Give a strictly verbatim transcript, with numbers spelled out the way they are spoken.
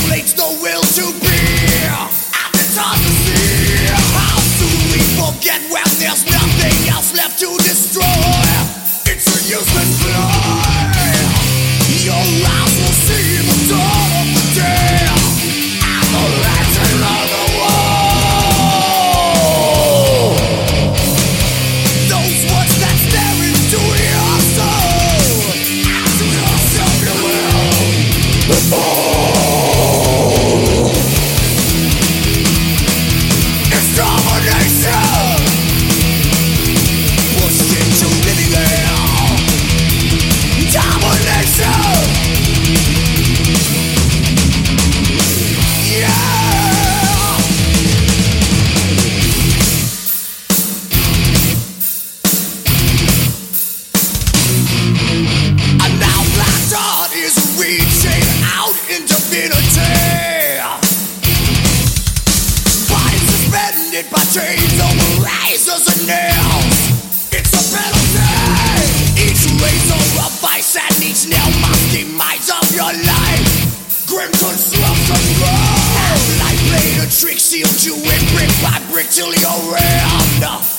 manipulates the will to be. And it's hard to see how soon we forget when there's nothing else left to destroy. It's a useless play. Your eyes will see the dawn of the day and the legend of the wall. Those words that stare into your soul, to yourself you will fall. It's domination, pushed into living hell. Domination. By chains over razors and nails, it's a penalty. Each razor a vice and each nail must demise of your life. Grim construction grow. Life played a trick, sealed you in brick by brick till you're rammed.